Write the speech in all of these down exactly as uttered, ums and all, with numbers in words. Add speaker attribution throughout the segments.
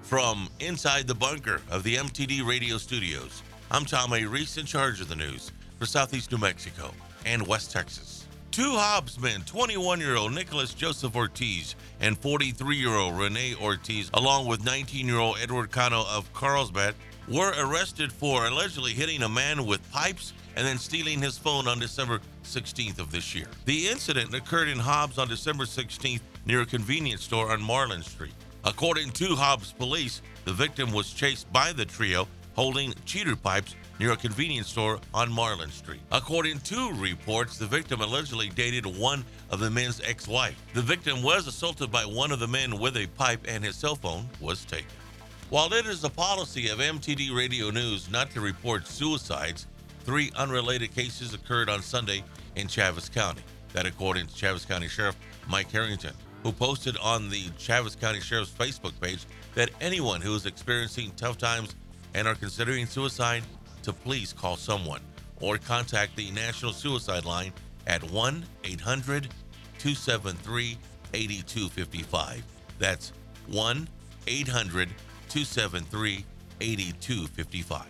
Speaker 1: From inside the bunker of the M T D radio studios, I'm Tom A. Reese, in charge of the news for Southeast New Mexico and West Texas. Two Hobbs men, twenty-one-year-old Nicholas Joseph Ortiz and forty-three-year-old Rene Ortiz, along with nineteen-year-old Edward Cano of Carlsbad, were arrested for allegedly hitting a man with pipes and then stealing his phone on December sixteenth of this year. The incident occurred in Hobbs on December sixteenth near a convenience store on Marlin Street. According to Hobbs police, the victim was chased by the trio holding cheater pipes near a convenience store on Marlin Street. According to reports, the victim allegedly dated one of the men's ex-wife. The victim was assaulted by one of the men with a pipe and his cell phone was taken. While it is the policy of M T D Radio News not to report suicides, three unrelated cases occurred on Sunday in Chaves County. That according to Chaves County Sheriff Mike Harrington, who posted on the Chaves County Sheriff's Facebook page that anyone who is experiencing tough times and are considering suicide to please call someone or contact the National Suicide Line at one eight hundred two seven three eight two five five. That's one eight hundred two seven three eight two five five.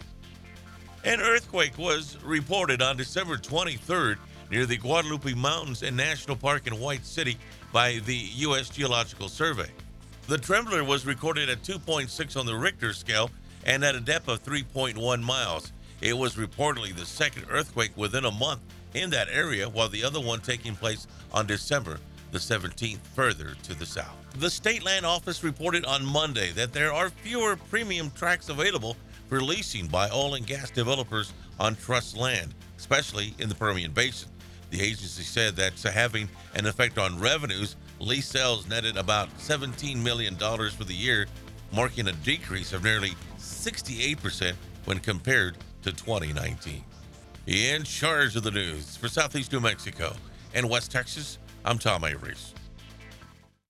Speaker 1: An earthquake was reported on December twenty-third near the Guadalupe Mountains and National Park in White City by the U S Geological Survey. The trembler was recorded at two point six on the Richter scale and at a depth of three point one miles. It was reportedly the second earthquake within a month in that area, while the other one taking place on December the seventeenth further to the south. The State Land Office reported on Monday that there are fewer premium tracts available for leasing by oil and gas developers on trust land, especially in the Permian Basin. The agency said that's having an effect on revenues. Lease sales netted about seventeen million dollars for the year, marking a decrease of nearly sixty-eight percent when compared to twenty nineteen. In charge of the news for Southeast New Mexico and West Texas, I'm Tom A. Reese.